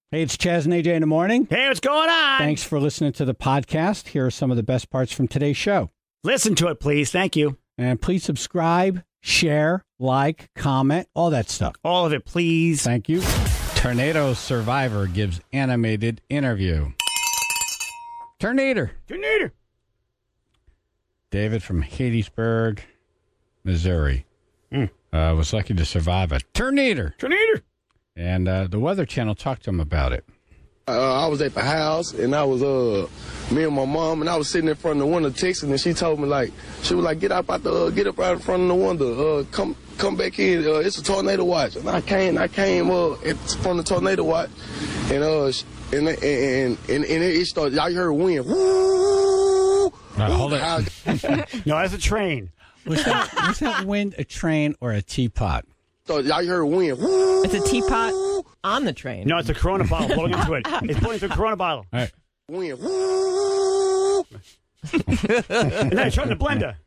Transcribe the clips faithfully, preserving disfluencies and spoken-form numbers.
Hey, it's Chaz and A J in the morning. Hey, what's going on? Thanks for listening to the podcast. Here are some of the best parts from today's show. Listen to it, please. Thank you. And please subscribe, share, like, comment, all that stuff. All of it, please. Thank you. Tornado survivor gives animated interview. Tornado. Tornado. David from Hattiesburg, Missouri. Mm. Uh, was lucky to survive a tornado. Tornado. And uh, the Weather Channel talked to him about it. Uh, I was at the house, and I was, uh, me and my mom, and I was sitting in front of the window texting, and she told me, like, she was like, get up out the, uh, get up out in front of the window, uh, come come back in, uh, it's a tornado watch. And I came, I came, uh, at, from the tornado watch, and, uh, and, and, and, and it started, y'all heard wind. Woo! Right, hold it. No, that's a train. Was that, was that wind a train or a teapot? So y'all heard wind. Woo! It's a teapot on the train. No, it's a Corona bottle blowing into it. It's blowing through a Corona bottle. All right. Wind. Woo! And then it's showing the blender.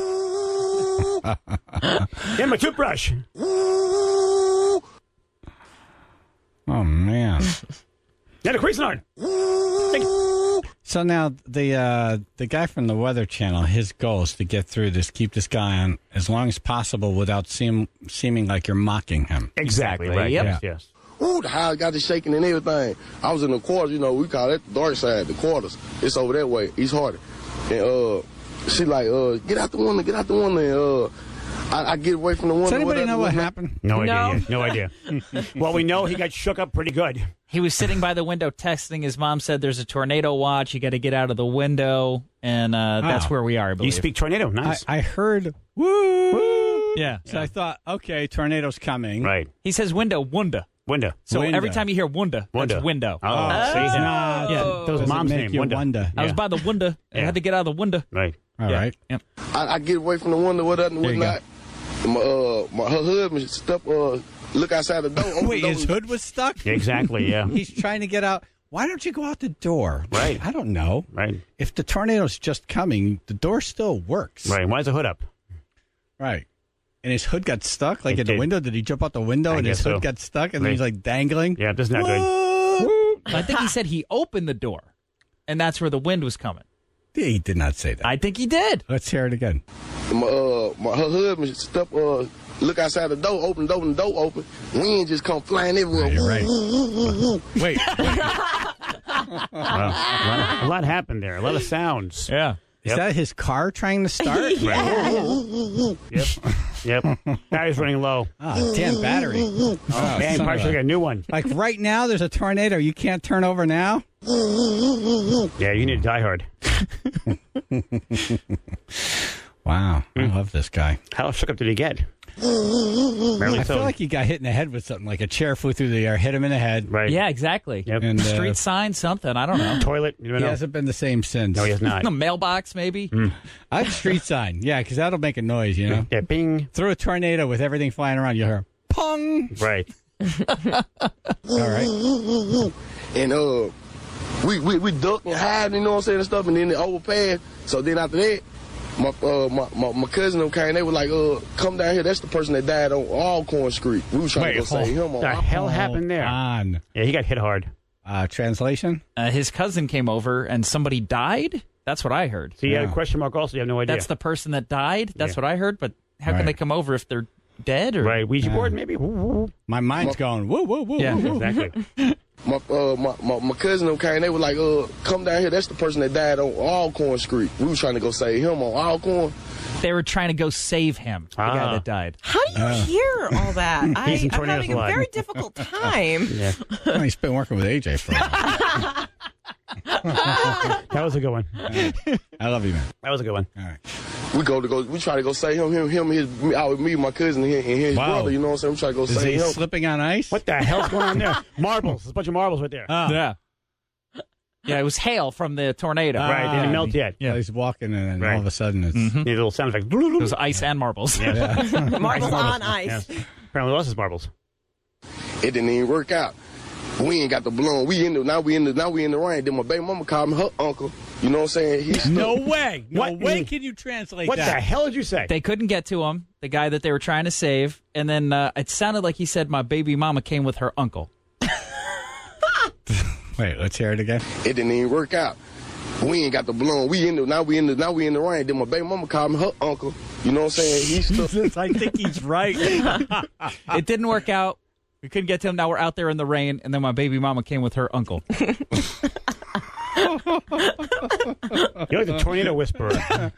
And my toothbrush. Oh, man. And a Cuisinart. So now the uh, the guy from the Weather Channel, his goal is to get through this, keep this guy on as long as possible without seem, seeming like you're mocking him. Exactly. Right. Yep. Yes. Yes. Ooh, the house got to shaking and everything. I was in the quarters, you know, we call it the dark side, the quarters. It's over that way, East Hardy. And uh, she like, uh, get out the window, get out the window. And uh, I, I get away from the window. Does anybody whatever, know what whatever. happened? No idea. No. Yet. No idea. Well, we know he got shook up pretty good. He was sitting by the window texting. His mom said, there's a tornado watch. You got to get out of the window. And uh, that's Wow. where we are, I believe. You speak tornado. I, Nice. I heard, woo! woo. Yeah. So I thought, okay, tornado's coming. Right. He says window, wunda. Window. So Window. every time you hear wunda, Window. that's window. Oh, Oh, see? it's Yeah. not. Yeah. Those Doesn't mom's make name. you Wonder. wonder. I was Yeah. by the window. I Yeah. had to get out of the window. Right. All Yeah. right. Yep. I, I get away from the window, whatever, and There you go. whatnot. My, uh, my, her husband step, uh, look outside the door. open Wait, the door. his hood was stuck? Exactly. Yeah. He's trying to get out. Why don't you go out the door? Right. I don't know. Right. If the tornado's just coming, the door still works. Right. Why is the hood up? Right. And his hood got stuck, like It in the did. window. Did he jump out the window I and his guess hood so. got stuck and Right. he's like dangling? Yeah, this is not good. What? I think he said he opened the door, and that's where the wind was coming. He did not say that. I think he did. Let's hear it again. My, uh, my, her husband step, uh, look outside the door, open the door, and the door open. Wind just come flying everywhere. You're right. Wait, wait. Wow. A, lot, a lot happened there. A lot of sounds. Yeah. Is Yep. that his car trying to start? Yep. Yep. Battery's running low. Ah, damn battery. Oh, Man, son probably of should a- get a new one. Like right now, there's a tornado. You can't turn over now? Yeah, you need to die hard. Wow. I love this guy. How shook up did he get? Barely I so. feel like he got hit in the head with something, like a chair flew through the air, hit him in the head. Right. Yeah, exactly. Yep. And uh, Street sign, something. I don't know. Toilet. You don't he know. hasn't been the same since. No, he has not. A mailbox, maybe. I have street sign. Yeah, because that'll make a noise, you know? Yeah, bing. Through a tornado with everything flying around, you hear pong. Right. All right. And, uh, we, we, we duck and hide, you know what I'm saying, and stuff, and then it overpassed. So then after that, my, uh, my, my, my cousin them came, they were like, uh, come down here. That's the person that died on Alcorn Street. We was trying Wait, to go hold- save him on The Alcorn. hell happened there? On. Yeah, he got hit hard. Uh, translation? Uh, his cousin came over, and somebody died? That's what I heard. So you had Yeah. a question mark also. You have no idea. That's the person that died? That's Yeah. what I heard, but how Right. can they come over if they're dead? Or Right. Ouija Yeah. board, maybe? My mind's going, woo, woo, woo, Yeah. woo, woo. Exactly. My, uh, my, my, my cousin them came, they were like, uh, come down here. That's the person that died on Alcorn Street. We was trying to go save him on Alcorn. They were trying to go save him, the Ah. guy that died. How do you hear all that? I, He's in I'm tornadoes having a a lot. very difficult time. Yeah. Well, he's been working with A J for a while. That was a good one. I love you, man. That was a good one. All right. We go to go, we try to go save him, him, him, his, me, out with me, my cousin, and his, and his Wow. brother. You know what I'm saying? We try to go Is save he him. slipping on ice? What the hell's going on there? Marbles. There's a bunch of marbles right there. Oh. Yeah. Yeah, it was hail from the tornado. right. They didn't melt yet. Yeah, he's walking, and then Right. all of a sudden it's. You need a little sound effect. It was ice and marbles. Yeah. Marbles on ice. Yeah. Apparently lost his marbles. It didn't even work out. We ain't got the balloon. We in the now we in the now we in the rain. Then my baby mama called me her uncle. You know what I'm saying? He's No way. No What? way can you translate What that. the hell did you say? They couldn't get to him, the guy that they were trying to save. And then uh, it sounded like he said, my baby mama came with her uncle. Wait, let's hear it again. It didn't even work out. We ain't got the balloon. We in the now we in the now we in the rain. Then my baby mama called me her uncle. You know what I'm saying? He's still. I think he's right. It didn't work out. We couldn't get to him. Now we're out there in the rain, and then my baby mama came with her uncle. You're like the tornado whisperer.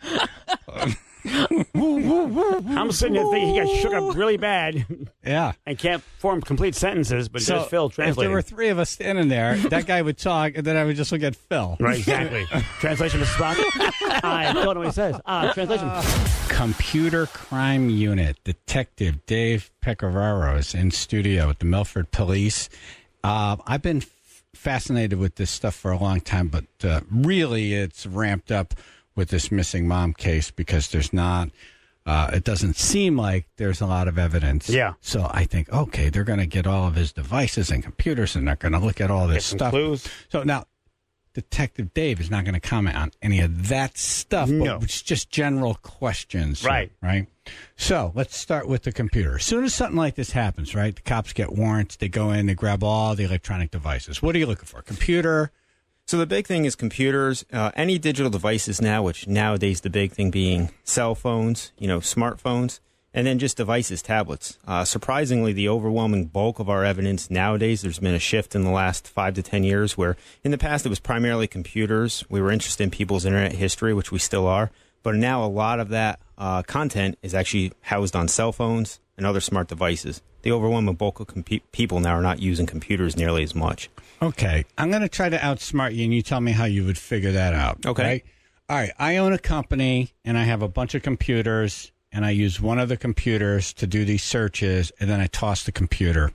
I'm sitting there thinking he got shook up really bad. Yeah. And can't form complete sentences, but So there's Phil if translating. there were three of us standing there, that guy would talk, and then I would just look at Phil. Right, exactly. Translation, Mister Spock. I don't know what he says. Ah, translation. Computer Crime Unit Detective Dave Pecoraro is in studio with the Milford Police. Uh, I've been f- fascinated with this stuff for a long time, but uh, really it's ramped up with this missing mom case because there's not, uh, it doesn't seem like there's a lot of evidence. Yeah. So I think, okay, they're going to get all of his devices and computers and they're going to look at all this Get some stuff. clues. So now, Detective Dave is not going to comment on any of that stuff, No. but it's just general questions. Right. Right. So let's start with the computer. As soon as something like this happens, right, the cops get warrants, they go in, they grab all the electronic devices. What are you looking for? Computer? So the big thing is computers, uh, any digital devices now, which nowadays the big thing being cell phones, you know, smartphones, and then just devices, tablets. Uh, surprisingly, the overwhelming bulk of our evidence nowadays, there's been a shift in the last five to ten years where in the past it was primarily computers. We were interested in people's internet history, which we still are. But now a lot of that uh, content is actually housed on cell phones and other smart devices. The overwhelming bulk of com- people now are not using computers nearly as much. Okay. I'm going to try to outsmart you, and you tell me how you would figure that out. Okay. Right? All right. I own a company, and I have a bunch of computers, and I use one of the computers to do these searches, and then I toss the computer.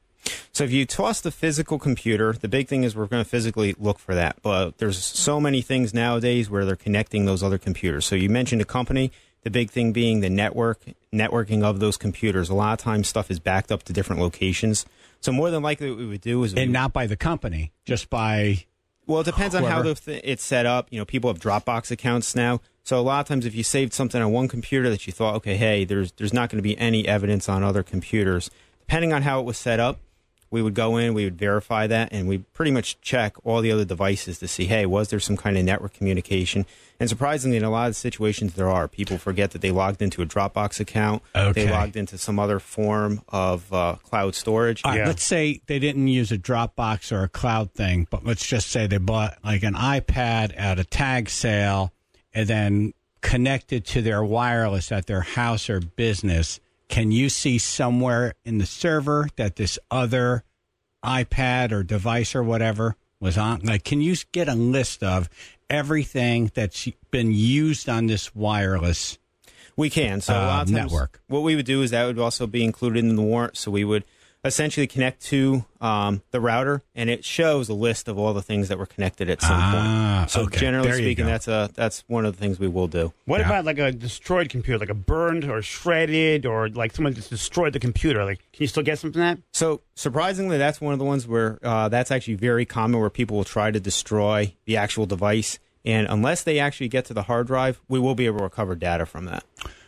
So if you toss the physical computer, the big thing is we're going to physically look for that. But there's so many things nowadays where they're connecting those other computers. So you mentioned a company, the big thing being the network, networking of those computers. A lot of times stuff is backed up to different locations. So more than likely what we would do is... And we, not by the company, just by... Well, it depends on how whoever. the th- it's set up. You know, people have Dropbox accounts now. So a lot of times if you saved something on one computer that you thought, okay, hey, there's there's not going to be any evidence on other computers, depending on how it was set up, we would go in, we would verify that, and we pretty much check all the other devices to see, hey, was there some kind of network communication? And surprisingly, in a lot of situations, there are. People forget that they logged into a Dropbox account. Okay. They logged into some other form of uh, cloud storage. All right, Yeah. let's say they didn't use a Dropbox or a cloud thing, but let's just say they bought like an iPad at a tag sale and then connected to their wireless at their house or business. Can you see somewhere in the server that this other iPad or device or whatever was on? Like, can you get a list of everything that's been used on this wireless We can. So a Uh, lot of times, network. what we would do is that would also be included in the warrant. So we would essentially connect to um, the router, and it shows a list of all the things that were connected at some Ah, point. So okay. generally There you speaking, go. that's a that's one of the things we will do. What Yeah. about like a destroyed computer, like a burned or shredded, or like someone just destroyed the computer? Like, can you still get something from that? So surprisingly, that's one of the ones where uh, that's actually very common, where people will try to destroy the actual device, and unless they actually get to the hard drive, we will be able to recover data from that.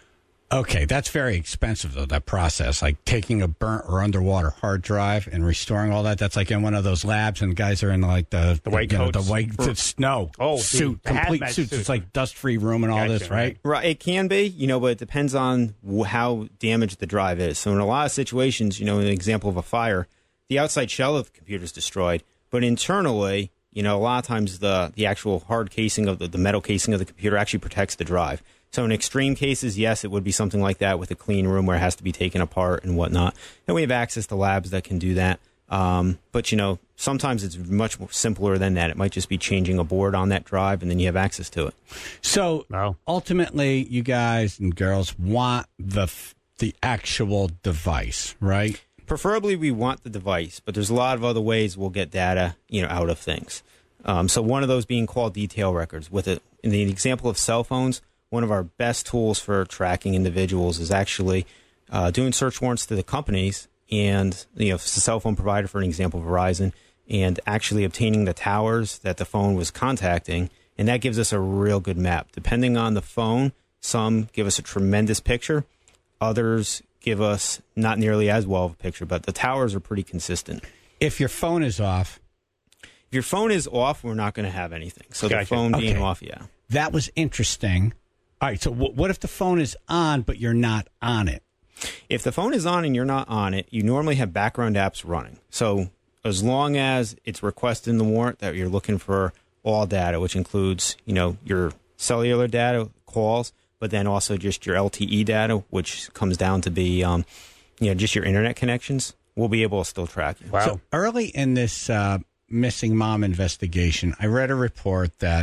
Okay, that's very expensive, though, that process. Like taking a burnt or underwater hard drive and restoring all that. That's like in one of those labs, and guys are in like the, The white you know, coats. the white the snow Oh, suit, the complete hazmat suits. suit. It's like dust free room and all Gotcha, this, right? Right, it can be, you know, but it depends on wh- how damaged the drive is. So in a lot of situations, you know, an example of a fire, the outside shell of the computer is destroyed, but internally, you know, a lot of times the the actual hard casing of the, the metal casing of the computer actually protects the drive. So in extreme cases, yes, it would be something like that with a clean room where it has to be taken apart and whatnot. And we have access to labs that can do that. Um, but, you know, sometimes it's much more simpler than that. It might just be changing a board on that drive, and then you have access to it. So Wow. ultimately, you guys and girls want the f- the actual device, right? Preferably, we want the device, but there's a lot of other ways we'll get data, you know, out of things. Um, so one of those being call detail records. With it, in the example of cell phones, one of our best tools for tracking individuals is actually uh, doing search warrants to the companies and, you know, if it's a cell phone provider, for an example, Verizon, and actually obtaining the towers that the phone was contacting, and that gives us a real good map. Depending on the phone, some give us a tremendous picture, others give us not nearly as well of a picture, but the towers are pretty consistent. If your phone is off, If your phone is off, we're not going to have anything. So Gotcha. the phone being Okay. off, yeah. That was interesting. All right, so w- what if the phone is on, but you're not on it? If the phone is on and you're not on it, you normally have background apps running. So as long as it's requested in the warrant that you're looking for all data, which includes, you know, your cellular data, calls, but then also just your L T E data, which comes down to be, um, you know, just your internet connections, we'll be able to still track you. Wow. So early in this uh, missing mom investigation, I read a report that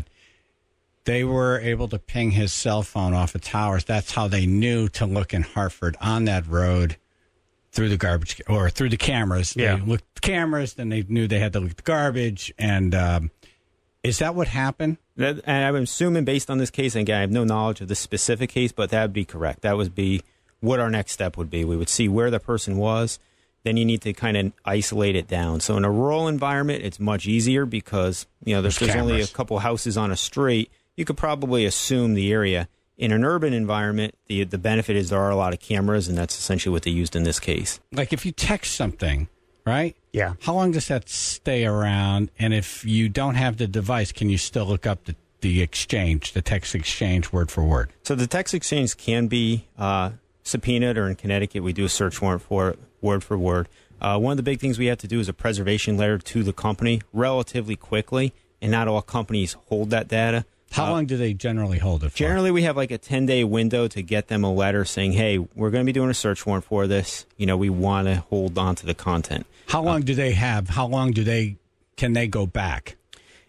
they were able to ping his cell phone off of towers. That's how they knew to look in Hartford on that road through the garbage or through the cameras. Yeah. They looked at the cameras, then they knew they had to look at the garbage. And um, is that what happened? That, and I'm assuming based on this case, and again, I have no knowledge of this specific case, but that would be correct. That would be what our next step would be. We would see where the person was. Then you need to kind of isolate it down. So in a rural environment, it's much easier because, you know, there's, There's there's only a cameras. couple houses on a street. You could probably assume the area. In an urban environment, the the benefit is there are a lot of cameras, and that's essentially what they used in this case. Like if you text something, right? Yeah. How long does that stay around? And if you don't have the device, can you still look up the, the exchange, the text exchange word for word? So the text exchange can be uh, subpoenaed, or in Connecticut, we do a search warrant for it, word for word. Uh, one of the big things we have to do is a preservation letter to the company relatively quickly, and not all companies hold that data. How Uh, long do they generally hold it for? Generally, we have like a ten-day window to get them a letter saying, hey, we're going to be doing a search warrant for this. You know, we want to hold on to the content. How long do they have? How long do they can they go back?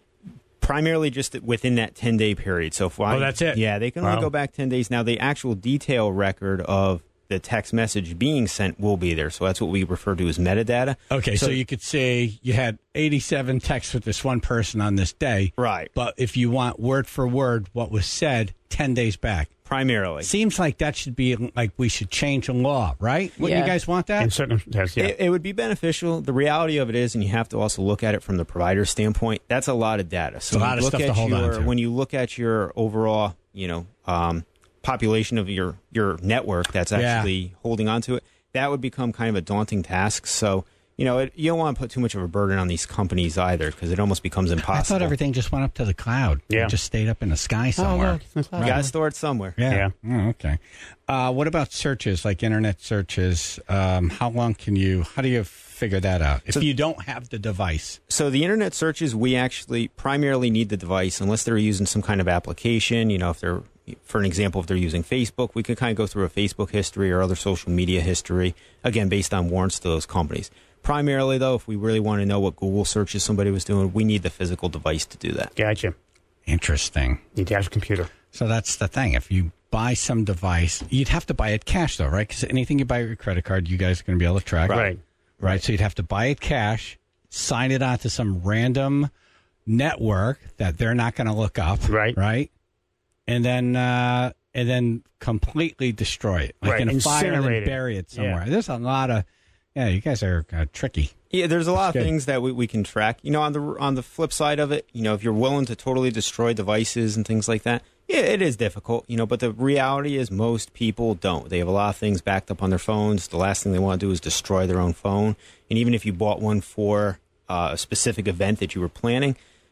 Primarily just within that ten-day period. So if I, Oh, that's it? Yeah, they can Wow. only go back ten days. Now, the actual detail record of the text message being sent will be there. So that's what we refer to as metadata. Okay, so, you could say you had eighty-seven texts with this one person on this day. Right. But if you want word for word what was said ten days back. Primarily. Seems like that should be like we should change the law, right? Wouldn't Yeah. you guys want that? In certain, yes, yeah. It, it would be beneficial. The reality of it is, and you have to also look at it from the provider standpoint, that's a lot of data. So It's a when lot you of look stuff to at hold on your, to. When you look at your overall, you know, um, population of your, your network that's Yeah. actually holding on to it, that would become kind of a daunting task. So, you know, it, you don't want to put too much of a burden on these companies either, because it almost becomes impossible. I thought everything just went up to the cloud. Yeah. It just stayed up in the sky somewhere. look, it's You got to store it somewhere. Yeah. Oh, okay. Uh, what about searches, like internet searches? Um, how long can you, how do you figure that out if So- you don't have the device? So the internet searches, we actually primarily need the device unless they're using some kind of application. You know, if they're, for an example, if they're using Facebook, we can kind of go through a Facebook history or other social media history, again, based on warrants to those companies. Primarily, though, if we really want to know what Google searches somebody was doing, we need the physical device to do that. Gotcha. Interesting. Need the actual computer. So that's the thing. If you buy some device, you'd have to buy it cash, though, right? Because anything you buy with your credit card, you guys are going to be able to track. Right. Right. So you'd have to buy it cash, sign it onto some random network that they're not going to look up. Right. Right. And then, uh, and then completely destroy it, like Right. in a fire and Incinerate then it. bury it somewhere. Yeah. There's a lot of, yeah, you guys are uh, tricky. Yeah, there's a lot That's of good. things that we, we can track. You know, on the on the flip side of it, you know, if you're willing to totally destroy devices and things like that, yeah, it is difficult. You know, but the reality is most people don't. They have a lot of things backed up on their phones. The last thing they want to do is destroy their own phone. And even if you bought one for uh, a specific event that you were planning,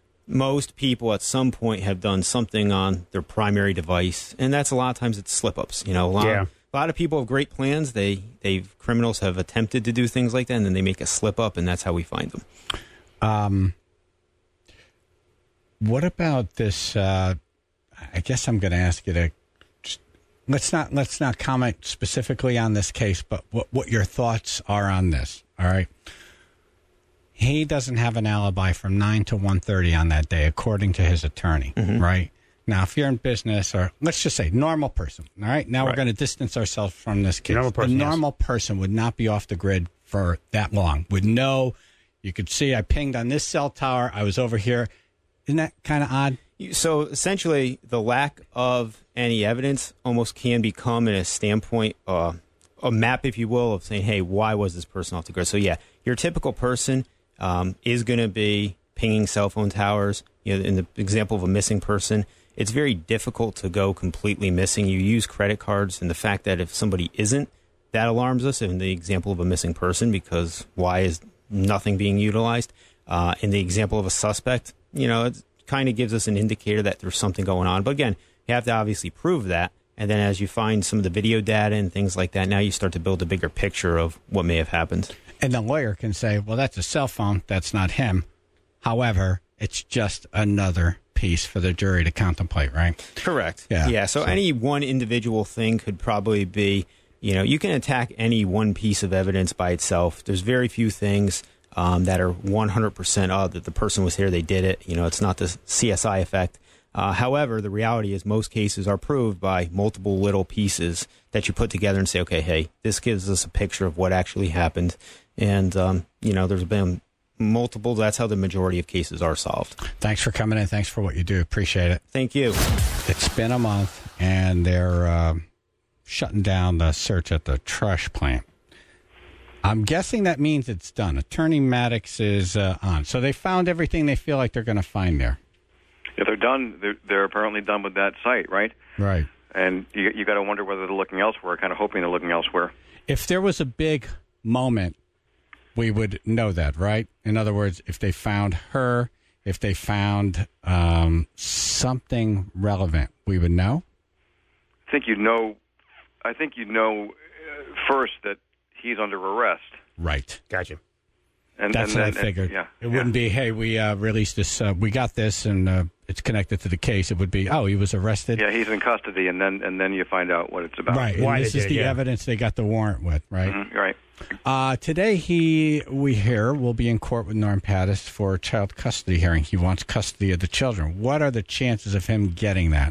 most people at some point have done something on their primary device, and that's a lot of times it's slip-ups. You know, a lot, Yeah. a lot of people have great plans. They, they criminals have attempted to do things like that, and then they make a slip-up, and that's how we find them. Um, what about this? Uh, I guess I'm going to ask you to just, let's not let's not comment specifically on this case, but what what your thoughts are on this. All right. He doesn't have an alibi from nine to one thirty on that day, according to his attorney. Right now, if you're in business, or let's just say normal person. All right. Now we're Right. going to distance ourselves from this case. Normal person, a yes. normal person would not be off the grid for that long. Would know. You could see I pinged on this cell tower. I was over here. Isn't that kind of odd? So essentially, the lack of any evidence almost can become, in a standpoint, uh, a map, if you will, of saying, hey, why was this person off the grid? So, yeah, your typical person um, is going to be pinging cell phone towers. You know, in the example of a missing person, it's very difficult to go completely missing. You use credit cards, and the fact that if somebody isn't, that alarms us in the example of a missing person, because why is nothing being utilized? Uh, in the example of a suspect, you know, it kind of gives us an indicator that there's something going on. But again, you have to obviously prove that. And then as you find some of the video data and things like that, now you start to build a bigger picture of what may have happened. And the lawyer can say, well, that's a cell phone. That's not him. However, it's just another piece for the jury to contemplate, right? Correct. Yeah. Yeah. So, so any one individual thing could probably be, you know, you can attack any one piece of evidence by itself. There's very few things um, that are one hundred percent, oh, that the person was here, they did it. You know, it's not the C S I effect. Uh, however, the reality is most cases are proved by multiple little pieces that you put together and say, okay, hey, this gives us a picture of what actually happened. And, um, you know, there's been multiple. That's how the majority of cases are solved. Thanks for coming in. Thanks for what you do. Appreciate it. Thank you. It's been a month, and they're uh, shutting down the search at the trash plant. I'm guessing that means it's done. Attorney Maddox is uh, on. So they found everything they feel like they're going to find there. If they're done, they're, they're apparently done with that site, right? Right. And you you got to wonder whether they're looking elsewhere, kind of hoping they're looking elsewhere. If there was a big moment, we would know that, right? In other words, if they found her, if they found um, something relevant, we would know? I think you know, I think you know uh, first that he's under arrest. Right. Gotcha. And, That's and what then, I figured. And, yeah, it wouldn't yeah. be, hey, we uh, released this, uh, we got this, and uh, it's connected to the case. It would be, oh, he was arrested. Yeah, he's in custody, and then and then you find out what it's about. Right. Why And this they is did, the yeah. evidence they got the warrant with, right? Mhm, right. Uh, today, he, we hear, will be in court with Norm Pattis for a child custody hearing. He wants custody of the children. What are the chances of him getting that?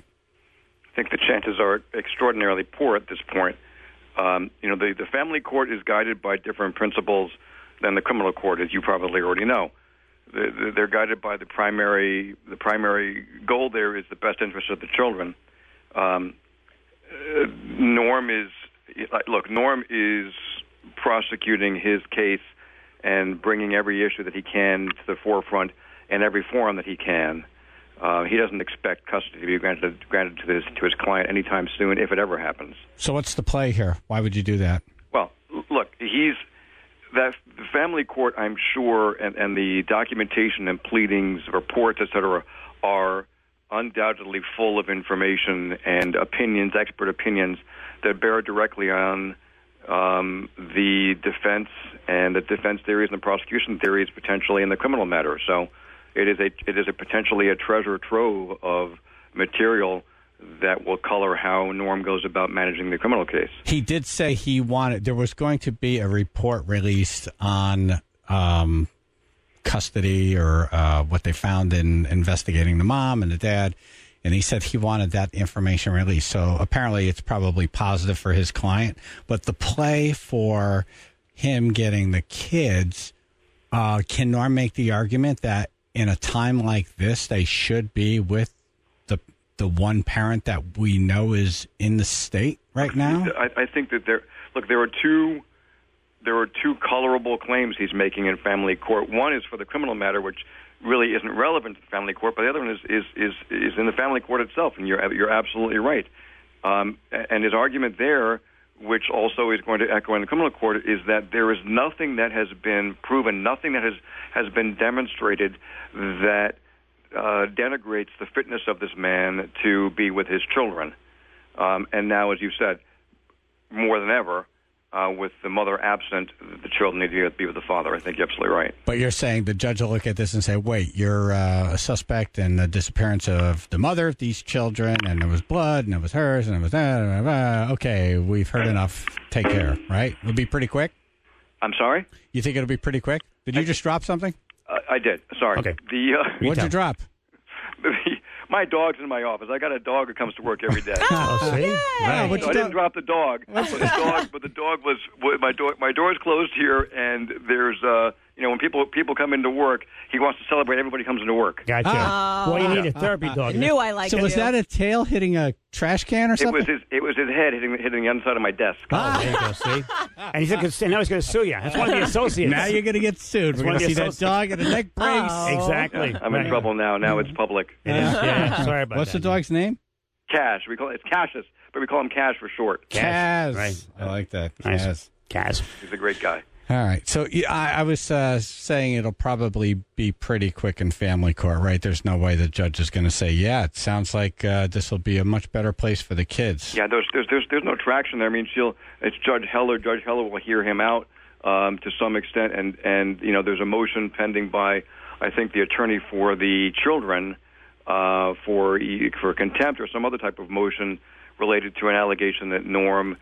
I think the chances are extraordinarily poor at this point. Um, you know, the, the family court is guided by different principles than the criminal court, as you probably already know. The, the, they're guided by the primary the primary goal there is the best interest of the children. Um, uh, Norm is look. Norm is prosecuting his case and bringing every issue that he can to the forefront in every forum that he can. Uh, he doesn't expect custody to be granted granted to his to his client anytime soon, if it ever happens. So what's the play here? Why would you do that? Well, look, he's that the family court, I'm sure, and, and the documentation and pleadings, reports, et cetera, are undoubtedly full of information and opinions, expert opinions, that bear directly on um, the defense and the defense theories and the prosecution theories potentially in the criminal matter. So it is a it is a potentially a treasure trove of material that will color how Norm goes about managing the criminal case. He did say he wanted, there was going to be a report released on um, custody or uh, what they found in investigating the mom and the dad, and he said he wanted that information released. So apparently it's probably positive for his client, but the play for him getting the kids, uh, can Norm make the argument that in a time like this, they should be with the the one parent that we know is in the state right now? I, I think that there. Look, there are two. There are two colorable claims he's making in family court. One is for the criminal matter, which really isn't relevant to the family court, but the other one is is is, is in the family court itself. And you're you're absolutely right. Um, and his argument there, which also is going to echo in the criminal court, is that there is nothing that has been proven, nothing that has has been demonstrated that Uh, denigrates the fitness of this man to be with his children. Um, and now, as you said, more than ever, uh, with the mother absent, the children need to be with the father. I think you're absolutely right. But you're saying the judge will look at this and say, wait, you're uh, a suspect in the disappearance of the mother of these children, and there was blood, and it was hers, and it was that. Uh, okay, we've heard enough. Take care, right? It'll be pretty quick? I'm sorry? You think it'll be pretty quick? Did you just drop something? Uh, I did. Sorry. Okay. The, uh, What'd you drop? the, my dog's in my office. I got a dog that comes to work every day. Oh, see? Wow, what'd So you I do? didn't drop the dog, but the dog, but the dog was my door. My door's closed here, and there's uh, you know, when people people come into work, he wants to celebrate everybody comes into work. Gotcha. Oh. Well, you need a therapy I dog. knew I liked So it. was that a tail hitting a trash can or It something? was his it was his head hitting hitting the underside of my desk. Oh, there you go, see? And he's gonna, and now he's going to sue you. That's one of the associates. Now you're going to get sued. We're one going of to the see that associates. dog in a neck brace. Oh. Exactly. I'm in Right. trouble now. Now it's public. It is, yeah, sorry about What's that. the dog's name? Cash. We call it, it's Cassius, but we call him Cash for short. Cash. Kaz. Right. I like that. Nice. Kaz. Kaz. He's a great guy. All right. So yeah, I, I was uh, saying it'll probably be pretty quick in family court, right? There's no way the judge is going to say, yeah, it sounds like uh, this will be a much better place for the kids. Yeah, there's, there's, there's, there's no traction there. I mean, she'll, it's Judge Heller. Judge Heller will hear him out um, to some extent, and, and, you know, there's a motion pending by, I think, the attorney for the children uh, for for contempt or some other type of motion related to an allegation that Norm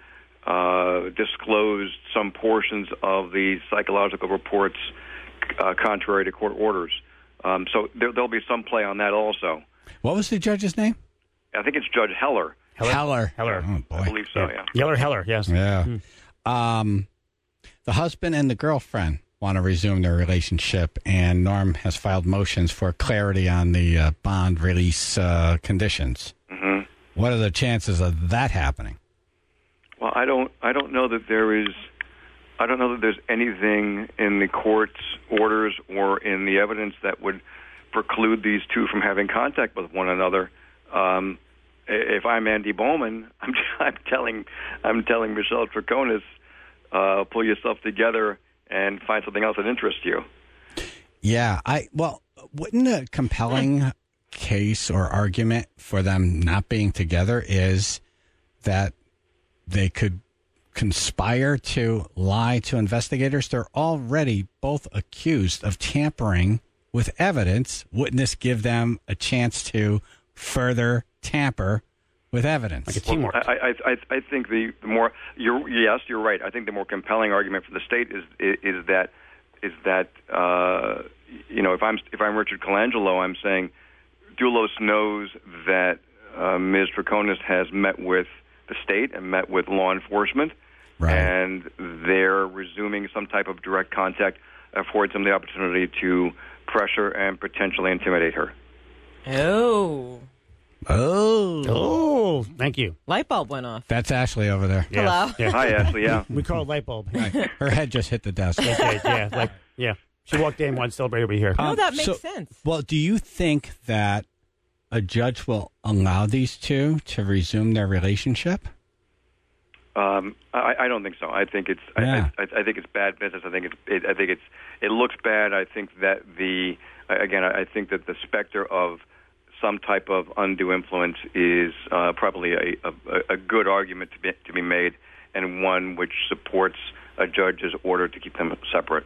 Uh, disclosed some portions of the psychological reports uh, contrary to court orders. Um, so there, there'll be some play on that also. What was the judge's name? I think it's Judge Heller. Heller. Heller. Heller. Oh, boy. I believe so, yeah. yeah. Yeller Heller, yes. Yeah. Mm. Um, the husband and the girlfriend want to resume their relationship, and Norm has filed motions for clarity on the uh, bond release uh, conditions. Mm-hmm. What are the chances of that happening? Well, I don't. I don't know that there is. I don't know that there's anything in the court's orders or in the evidence that would preclude these two from having contact with one another. Um, if I'm Andy Bowman, I'm, I'm telling. I'm telling Michelle Troconis, uh, pull yourself together and find something else that interests you. Yeah, I. Well, wouldn't a compelling case or argument for them not being together is that they could conspire to lie to investigators? They're already both accused of tampering with evidence. Wouldn't this give them a chance to further tamper with evidence? Like a teamwork. Well, I, I, I think the, the more you're yes, you're right. I think the more compelling argument for the state is is, is that is that uh, you know if I'm if I'm Richard Colangelo, I'm saying Doulos knows that uh, Miz Troconis has met with the state and met with law enforcement, right. and they're resuming some type of direct contact affords them the opportunity to pressure and potentially intimidate her. Oh. Oh. Oh, thank you. Light bulb went off. That's Ashley over there. Yeah. Hello. Yeah. Hi, Ashley, yeah. We call it light bulb. Right. Her head just hit the desk. Okay, yeah, like, yeah. She walked in, wanted to celebrate over here. No, Um, that makes so- sense. Well, do you think that a judge will allow these two to resume their relationship? Um, I, I don't think so. I think it's. Yeah. I, I, I think it's bad business. I think it's. It, I think it's. It looks bad. I think that the. Again, I think that the specter of some type of undue influence is uh, probably a, a, a good argument to be to be made, and one which supports a judge's order to keep them separate.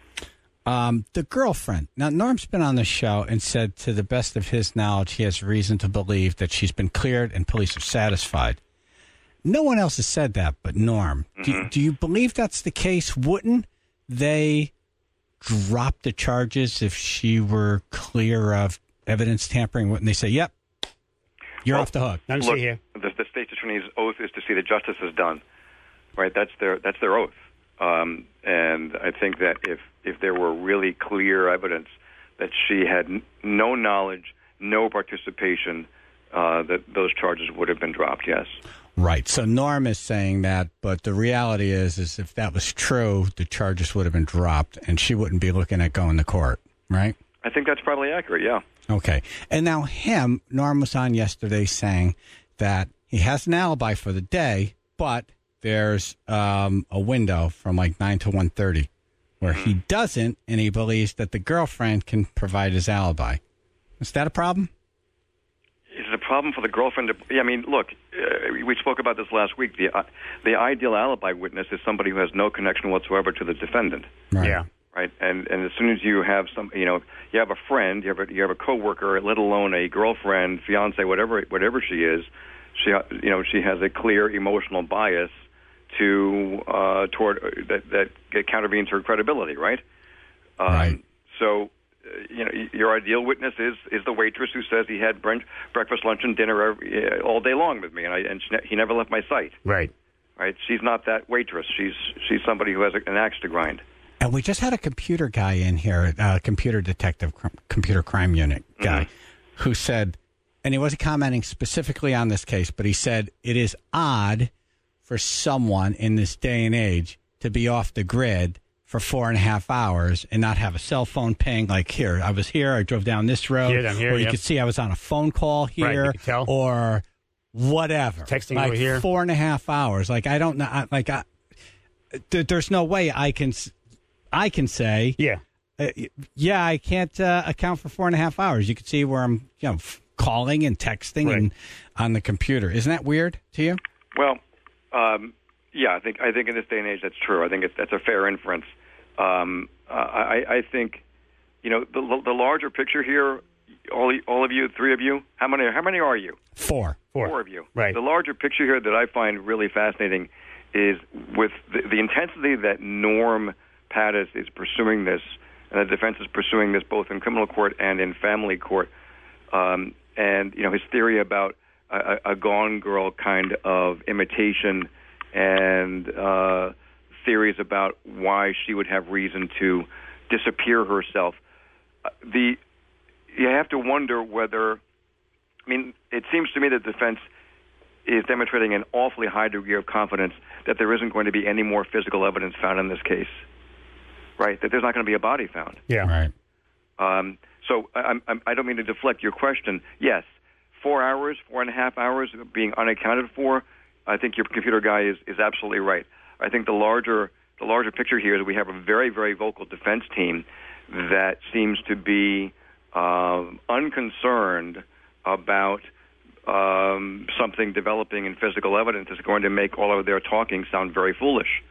Um, the girlfriend. Now, Norm's been on the show and said, to the best of his knowledge, he has reason to believe that she's been cleared and police are satisfied. No one else has said that but Norm. Mm-hmm. Do, do you believe that's the case? Wouldn't they drop the charges if she were clear of evidence tampering? Wouldn't they say, yep, you're well, off the hook? None to look, see here. The, the state's attorney's oath is to see that justice is done. Right? That's their that's their oath. Um, and I think that if, if there were really clear evidence that she had n- no knowledge, no participation, uh, that those charges would have been dropped, yes. Right. So Norm is saying that, but the reality is, is if that was true, the charges would have been dropped and she wouldn't be looking at going to court, right? I think that's probably accurate, yeah. Okay. And now him, Norm was on yesterday saying that he has an alibi for the day, but there's um, a window from like nine to one thirty where he doesn't, and he believes that the girlfriend can provide his alibi. Is that a problem? Is it a problem for the girlfriend to... I mean, look, uh, we spoke about this last week. The uh, the ideal alibi witness is somebody who has no connection whatsoever to the defendant. Right. Yeah. Right, and and as soon as you have some, you know, you have a friend, you have a you have a coworker, let alone a girlfriend, fiance, whatever whatever she is, she you know she has a clear emotional bias to uh, toward that that countervenes her credibility, right? Um, Right. So, uh, you know, your ideal witness is is the waitress who says he had brunch, breakfast, lunch, and dinner every, uh, all day long with me, and I and she ne- he never left my sight. Right. Right? She's not that waitress. She's she's somebody who has a, an axe to grind. And we just had a computer guy in here, a uh, computer detective, cr- computer crime unit guy, mm-hmm. who said, and he wasn't commenting specifically on this case, but he said it is odd for someone in this day and age to be off the grid for four and a half hours and not have a cell phone ping like here. I was here, I drove down this road, Here, down here, or you yep. could see I was on a phone call Right, you here, could tell. or whatever. Texting like over here. four and a half hours. Like I don't know. I, like I, th- there's no way I can s- I can say, Yeah. uh, yeah, I can't uh, account for four and a half hours. You can see where I'm, you know, f- calling and texting Right. and on the computer. Isn't that weird to you? Well, um, yeah, I think I think in this day and age that's true. I think it's, that's a fair inference. Um, uh, I, I think, you know, the, the larger picture here. All all of you, three of you. How many? How many are you? Four. Four. Four of you. Right. The larger picture here that I find really fascinating is with the, the intensity that Norm Pattis is pursuing this, and the defense is pursuing this both in criminal court and in family court. Um, and you know his theory about a, a Gone Girl kind of imitation, and uh, theories about why she would have reason to disappear herself. Uh, the you have to wonder whether. I mean, it seems to me that the defense is demonstrating an awfully high degree of confidence that there isn't going to be any more physical evidence found in this case, right? That there's not going to be a body found. Yeah. Right. Um, so I, I'm, I don't mean to deflect your question. Yes, four hours, four and a half hours being unaccounted for. I think your computer guy is, is absolutely right. I think the larger the larger picture here is that we have a very, very vocal defense team that seems to be um, unconcerned about um, something developing in physical evidence is going to make all of their talking sound very foolish.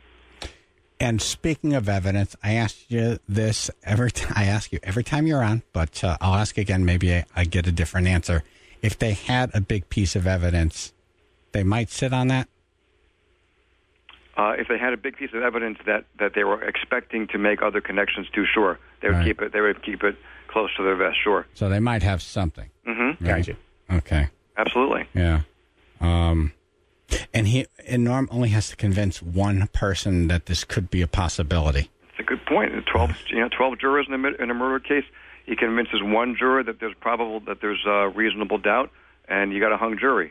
And speaking of evidence, I ask you this every time. I ask you every time you're on, but uh, I'll ask again. Maybe I, I get a different answer. If they had a big piece of evidence, they might sit on that. Uh, if they had a big piece of evidence that, that they were expecting to make other connections to, sure, they would Right. keep it. They would keep it close to their vest, sure. So they might have something. Mm-hmm. Right? Gotcha. Okay. Absolutely. Yeah. Um, and he and Norm only has to convince one person that this could be a possibility. It's a good point. Twelve, you know, twelve jurors in a mi- in a murder case. He convinces one juror that there's probable that there's uh, reasonable doubt, and you got a hung jury.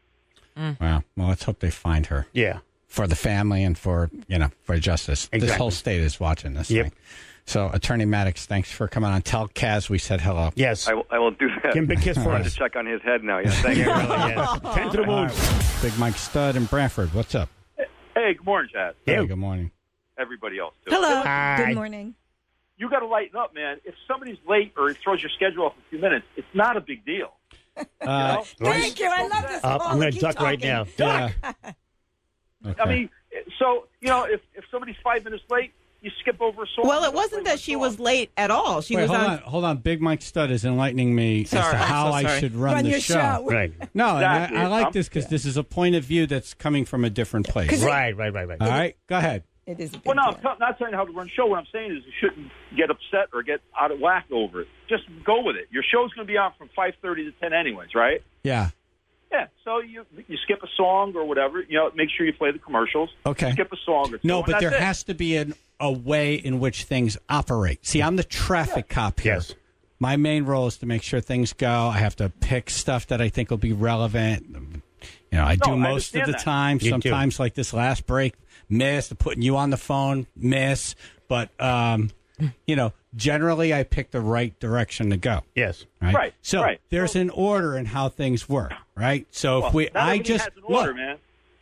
Wow. Well, let's hope they find her Yeah. for the family and for you know for justice. This Exactly. whole state is watching this Yep. thing. So, Attorney Maddox, thanks for coming on. Tell Kaz we said hello. Yes. I will, I will do that. Give him a big kiss for I'm going us. to check on his head now. Yeah, thank you. Yeah, really, yes. Ten to the moon. Big Mike Stud in Branford. What's up? Hey, good morning, Chad. Hey, Yeah. good morning. Everybody else, too. Hello. Hi. Good morning. You got to lighten up, man. If somebody's late or it throws your schedule off a few minutes, it's not a big deal. Uh, You know? Thank you. I love this. Uh, call. I'm going to Keep duck right talking. now. yeah. Okay. I mean, so, you know, if, if somebody's five minutes late, you skip over a song. Well, You it don't wasn't play that one she song. was late at all. She Wait, was hold on. on, hold on. Big Mike Stud is enlightening me Sorry, as to I'm how so I sorry. should run, Run the your show. Right. No, and Exactly. I, I like I'm- this because this is a point of view that's coming from a different place. Right, right, right, right. All right, go ahead. It is a big Well, no, I'm deal. t- not saying how to run a show. What I'm saying is you shouldn't get upset or get out of whack over it. Just go with it. Your show's going to be on from five thirty to ten anyways, right? Yeah. Yeah, so you you skip a song or whatever. You know, make sure you play the commercials. Okay. Skip a song or two. No, and but that's there it. has to be an, a way in which things operate. See, I'm the traffic cop here. Yes. My main role is to make sure things go. I have to pick stuff that I think will be relevant. You know, I No, do I most of understand the that. time. You do. Sometimes, like this last break, miss. Putting you on the phone, miss. But, um, you know, generally I pick the right direction to go. Yes. Right. Right, So right. there's an order in how things work. Right. So Well, if we, not I everything just has an order, look, man.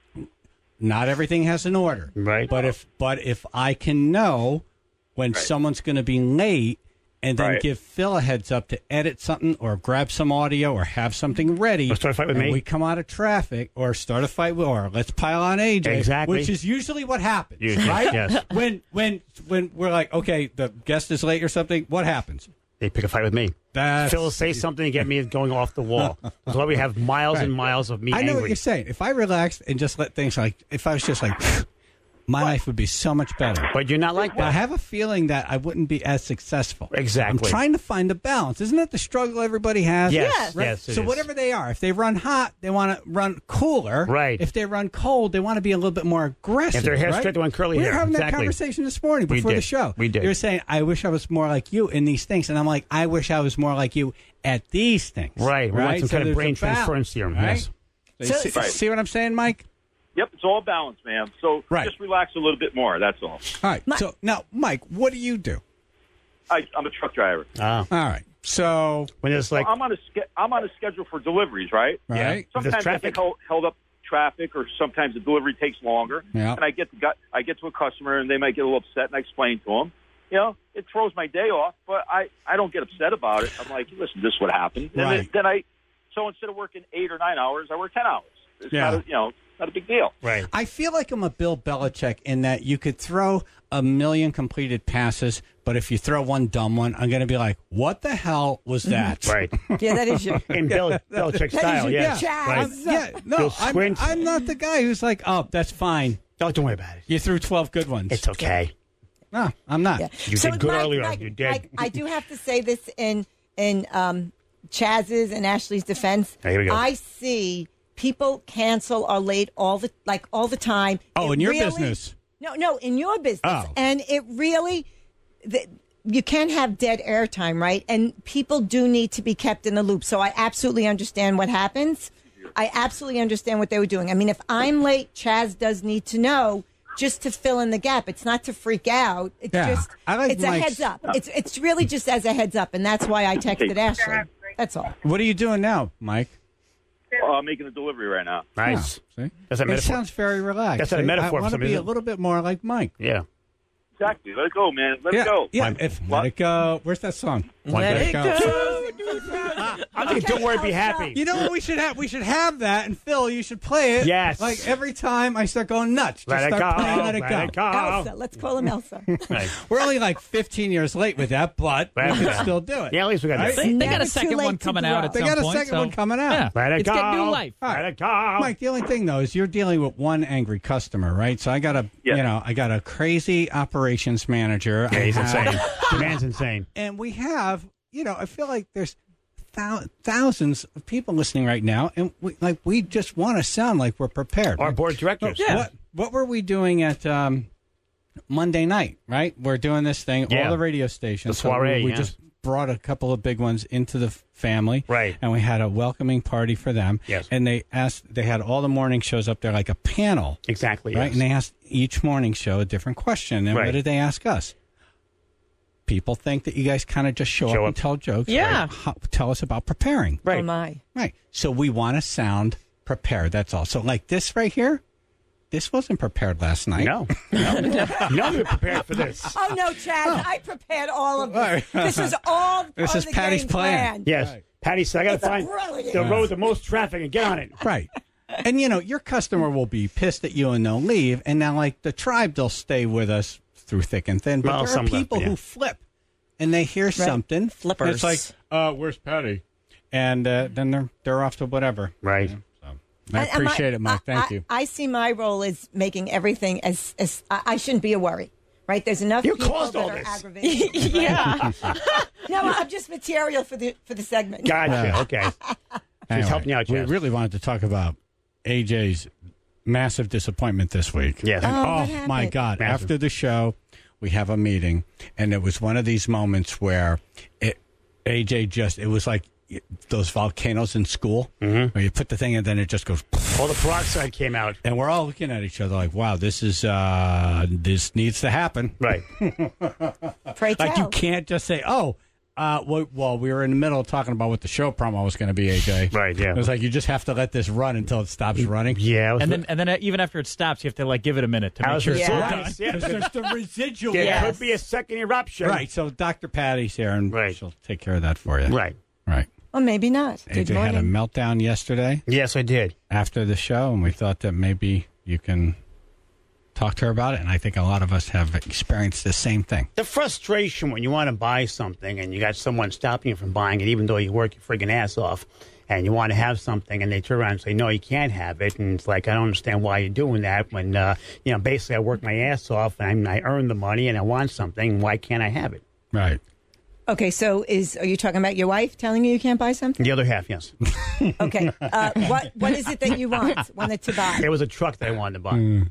not everything has an order. Right. But if but if I can know when someone's going to be late and then Right. give Phil a heads up to edit something or grab some audio or have something ready. Or start a fight with and me. we come out of traffic or start a fight with or let's pile on A J. Exactly. Which is usually what happens. Usually, right? yes. When when when we're like, okay, the guest is late or something, what happens? They pick a fight with me. That's Phil will say something to get me going off the wall. That's why we have miles and miles of me I know angry. what you're saying. If I relaxed and just let things like, if I was just like, my life would be so much better. But you're not like But I that. have a feeling that I wouldn't be as successful. Exactly. I'm trying to find a balance. Isn't that the struggle everybody has? Yes, Yes. Right? yes, it so is. whatever they are, if they run hot, they want to run cooler. Right. If they run cold, they want to be a little bit more aggressive. If their hair's right? straight, they want curly we hair. were having that Exactly. conversation this morning We before the did. show. We did. You were saying, I wish I was more like you in these things. And I'm like, I wish I was more like you at these things. Right. We want some So kind of there's brain a balance, transference theorem. right? Yes. So you So- see, Right. see what I'm saying, Mike? Yep, it's all balanced, man. So Right. just relax a little bit more. That's all. All right. So now, Mike, what do you do? I, I'm a truck driver. Ah. All right. So, When it's like, I'm on a ske- I'm on a schedule for deliveries, right? right. There's Sometimes I traffic. get held, held up traffic, or sometimes the delivery takes longer. Yeah. And I get to got, I get to a customer, and they might get a little upset, and I explain to them. You know, it throws my day off, but I, I don't get upset about it. I'm like, listen, this is what happened. And Right. then, then I, so instead of working eight or nine hours, I work ten hours. It's Yeah. not a, you know, not a big deal. Right. I feel like I'm a Bill Belichick in that you could throw a million completed passes, but if you throw one dumb one, I'm going to be like, what the hell was that? Right. Yeah, that is you. In Bill Belichick style, your yeah. Chaz. Right. I'm- yeah, no, You'll I'm, squint. I'm not the guy who's like, oh, that's fine. Oh, don't worry about it. You threw twelve good ones. It's okay. No, I'm not. Yeah. You did good Mike, earlier. Mike, You did. Mike, I do have to say this in in um, Chaz's and Ashley's defense. Here we go. I see people cancel or late all the like all the time. Oh, It in your really- business. No, no, in your business. Oh. And it really, the, you can't have dead airtime, right? And people do need to be kept in the loop. So I absolutely understand what happens. I absolutely understand what they were doing. I mean, if I'm late, Chaz does need to know just to fill in the gap. It's not to freak out. It's Yeah. just, I like it's a Mike's- heads up. It's it's really just as a heads up. And that's why I texted Ashley. That's all. What are you doing now, Mike? Uh, I'm making a delivery right now. Nice. Oh, see? That's a It metaphor. sounds very relaxed. That's not a See? metaphor I for want to somebody, be is a it? little bit more like Mike. Yeah. Exactly. Let it go, man. Let yeah, it go. Yeah, if let it go. Where's that song? Let it go. I'm thinking, don't worry, be happy. You know what we should have? We should have that, and Phil, you should play it. Yes. Like every time I start going nuts, just Let it start go. playing Let It Go. Let it go. Elsa. Let's call him Elsa. Right. We're only like fifteen years late with that, but we Let it can go. still do it. Yeah, at least we got Right? this. They, they got Never a too second late one to coming grow. out at They some got a point. second so- one coming out. Yeah. Let it it's go. getting new life. All right. Let it go. Mike, the only thing though is you're dealing with one angry customer, right? So I got a, Yes. you know, I got a crazy operations manager. Yeah, I he's have- insane. The man's insane. And we have, you know, I feel like there's thou- thousands of people listening right now, and we, like we just want to sound like we're prepared. Our board of directors. Yeah. What What were we doing at um, Monday night? Right, we're doing this thing. Yeah. All the radio stations. The soiree, So we yeah. just brought a couple of big ones into the f- family, Right. And we had a welcoming party for them. Yes. And they asked. They had all the morning shows up there, like a panel. Exactly. Right, Yes. and they asked each morning show a different question. And Right. what did they ask us? People think that you guys kind of just show, Show up up. and tell jokes. Yeah. Right? How, tell us about preparing. Oh, Right. my. Right. So we want to sound prepared. That's all. So like this right here, this wasn't prepared last night. No. No. no, we were prepared for this. Oh, no, Chaz. I prepared all of this. Right. This was all This part is of the Patty's game plan. Yes. Right. Patty said, I got to It's a find brilliant- the road with the most traffic and get on it. Right. And you know, your customer will be pissed at you and they'll leave. And now like the tribe, they'll stay with us through thick and thin. But Well, there are some left, people yeah. who flip and they hear something. Flippers. It's like, uh, where's Patty? And uh, then they're they're off to whatever. Right. So I And- and appreciate my- it, Mike. I- Thank I, you. I see my role as making everything as, as I, I shouldn't be a worry, right? There's enough You people caused that all are this. aggravated. yeah. No, I'm just material for the for the segment. Gotcha. Yeah. Okay. Anyway, helping you out, we Chaz. really wanted to talk about A J's massive disappointment this week. Yes. Oh, Oh, what my happened? God. Massive. After the show, we have a meeting, and it was one of these moments where it, A J just, it was like those volcanoes in school Mm-hmm. where you put the thing and then it just goes, All the peroxide came out. and we're all looking at each other like, wow, this is, uh, this needs to happen. Right. Pray Like, you tell. can't just say, oh, uh, well, well, we were in the middle of talking about what the show promo was going to be, A J. Right, yeah. It was like, you just have to let this run until it stops running. Yeah. it was- And then, and then uh, even after it stops, you have to like give it a minute to I make was sure it's all Yeah. done. surprised. Yeah. Because there's the residual. There Yes. could be a second eruption. Right. So Doctor Patty's here, and Right. she'll take care of that for you. Right. Right. Well, maybe not. A Good J had a morning. meltdown yesterday Yes, I did. after the show, and we thought that maybe you can talk to her about it. And I think a lot of us have experienced the same thing. The frustration when you want to buy something and you got someone stopping you from buying it, even though you work your friggin' ass off, and you want to have something, and they turn around and say, no, you can't have it. And it's like, I don't understand why you're doing that when, uh, you know, basically I work my ass off and I earn the money and I want something. Why can't I have it? Right. Okay, so is are you talking about your wife telling you you can't buy something? The other half, yes. Okay, uh, what what is it that you want wanted to buy? It was a truck that I wanted to buy.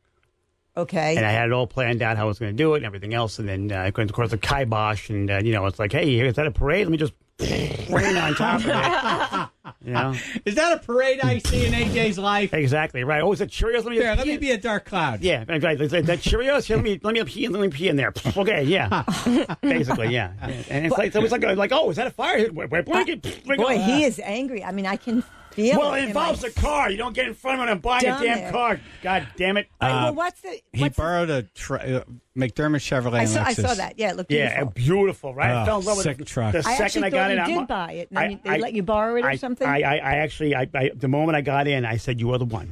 Okay, And I had it all planned out how I was going to do it and everything else. And then, uh, of course, the kibosh. And, uh, you know, it's like, hey, is that a parade? Let me just rain on top of it. You know? Is that a parade I see in A J's life? Exactly, right. Oh, is it Cheerios? Let me Here, just let pee me in- be a dark cloud. Yeah, right. right. Is that Cheerios? Here, let me let me pee, let me pee in there. Okay, yeah. Basically, yeah. And it's like it was like like oh, is that a fire? Wait, wait, blanket. boy, he is angry. I mean, I can feel Well, it it in involves my a car. You don't get in front of it and buy Dumb a damn it. car. God damn it. All right, Uh, well, what's the? He What's the- borrowed a tra- uh, McDermott Chevrolet I and saw, I Lexus. saw that. Yeah, it looked Yeah, beautiful. beautiful, right? I Oh, fell in love with sick it. truck. The I second actually I got thought in, you I'm- did buy it. And I- then they I- let you borrow it or I, something? I, I, I actually, I, I, the moment I got in, I said, "You are the one."